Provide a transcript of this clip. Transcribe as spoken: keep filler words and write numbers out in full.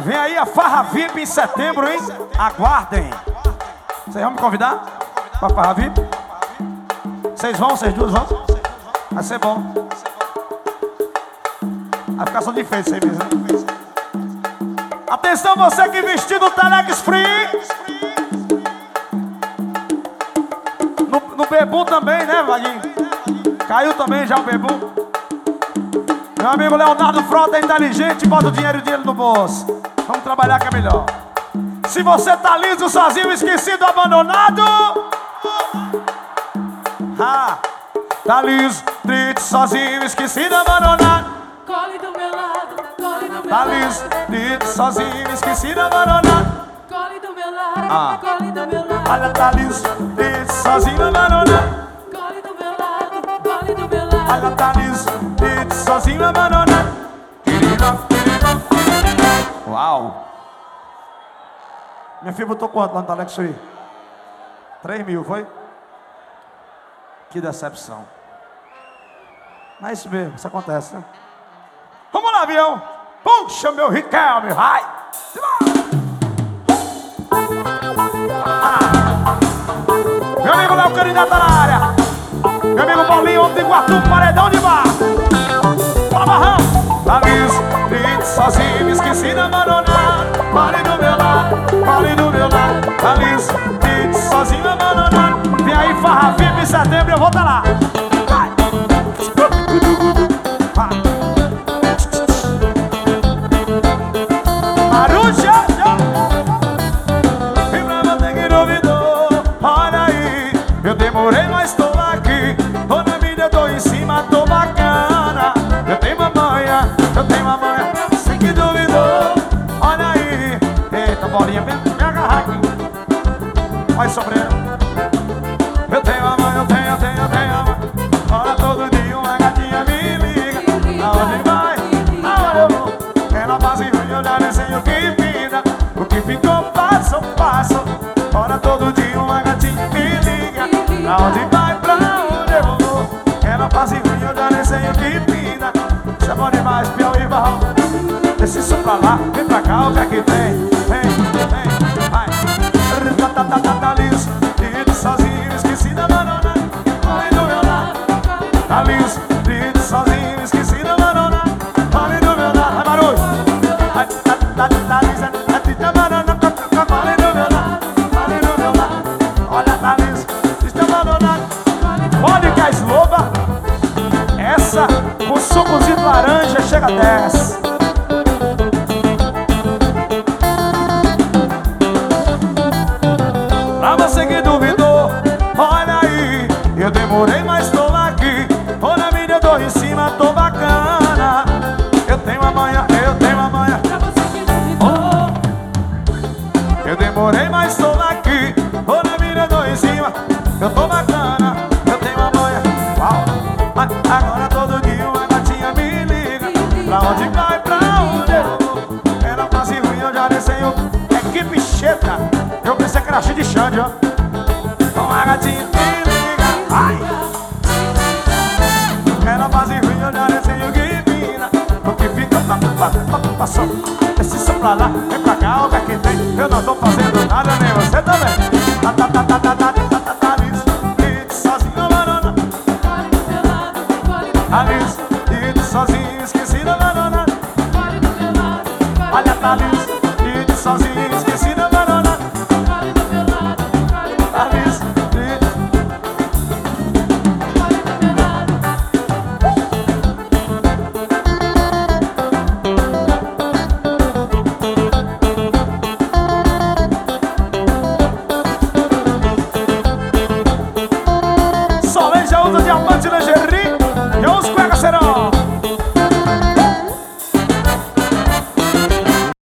Vem aí a Farra V I P em setembro, hein? Aguardem. Vocês vão me convidar pra Farra V I P? Vocês vão? Vocês duas vão? Vai ser bom. Vai ficar só de enfeite, vocês mesmo, né? Atenção, você que vestiu do Telex Free. No, no Bebum também, né, Vadinho? Caiu também já o Bebum. Meu amigo Leonardo Frota é inteligente, bota o dinheiro dele no bolso. Vamos trabalhar que é melhor. Se você tá liso, sozinho, esquecido, abandonado, ah, tá liso, triste, sozinho, esquecido, abandonado. Cole do meu lado, cole do meu Tá lado. liso, triste, sozinho, esquecido, abandonado. Cole do meu lado, Ah. cole do meu lado. Olha, tá liso, triste, sozinho, abandonado. Cole do meu lado, cole do meu lado. Olha, tá liso, triste, sozinho, abandonado. Uau! Minha filha botou quanto lá no Telex Free? três mil, foi? Que decepção. Mas é isso mesmo, isso acontece, né? Vamos lá, avião! Puxa, meu Riquelme, vai! Ah. Meu amigo Léo Candidato tá na área! Meu amigo Paulinho, ontem em Guatu, paredão de bar! Bora, Barrão! Tá liso, triste, sozinho, esquecido, abandonado. Vale do meu lado, vale do meu lado. Tá liso, triste, sozinho, abandonado. Vem aí, Farra V I P em setembro, eu vou tá lá. Vai! Vai! Maruja! E pra você que duvidou, olha aí. Eu demorei, mas tô aqui. Tô na mídia, tô em cima, tô bacana. Eu tenho uma manha, eu tenho uma manha. Você que duvidou, olha aí. Eita, bolinha, vem me agarrar aqui. Vai, sobreiro. Eu tenho uma manha, eu tenho, eu tenho, eu tenho uma manha. Olha, todo dia uma gatinha me liga. Aonde vai? Aonde eu vou? É na base ruim, eu já nem sei o que pinta. O que ficou, passo, passo. Olha, todo dia uma gatinha me liga. Aonde vai? Pra onde eu vou? É na base ruim, eu já nem sei o que pinta. Isso é bom demais, Piauí, Barrão. Desce isso pra lá, vem pra cá, o que é que tem? Vem, vem, vai. Tá, tá, tá, tá, tá liso, triste, sozinho, esquecido, abandonado. Vale do meu lado. Tá liso, triste, sozinho, esquecido, abandonado. Vale do meu lado. Vai, barulho. Vai, tá, tá, tá liso, tá triste, abandonado. Vale do meu lado, vale do meu lado. Olha, tá liso, triste, abandonado. Olha que a esloba, essa com sucozinho de laranja, chega dez. Pra você que duvidou, olha aí. Eu demorei, mas tô aqui. Tô na mídia, tô em cima, tô bacana. Eu tenho uma manha, eu tenho uma manha. Pra você que duvidou, Eu demorei, mas tô aqui. Tô na mídia, tô em cima, eu tô bacana. Eu tenho uma manha. Uau. Mas agora todo dia uma gatinha me liga. Pra onde vai, pra onde eu vou? Era fácil ruim, eu já nem sei o. Equipe cheta. Eu pensei que era cheio de Xande, ó. Uma gatinha me liga. Ai. Era fase ruim, eu já nem sei o que vira. O que fica, passou. Desce isso pra lá, vem pra cá, o que é que tem? Eu não tô fazendo nada, nem você também. Tá, tá, tá, tá, tá, tá, tá, tá, tá liso, triste, sozinho, abandonado. cole do meu lado, cole do meu Tá lado. liso, triste, sozinho, esquecido, abandonado. Cole do meu lado, cole Olha, do tá meu liso, triste, sozinho, esquecido, abandonado. Cole do meu lado, cole do meu Tá lado. liso, triste. Cole do meu lado. Solange já usa diamante, né, gente?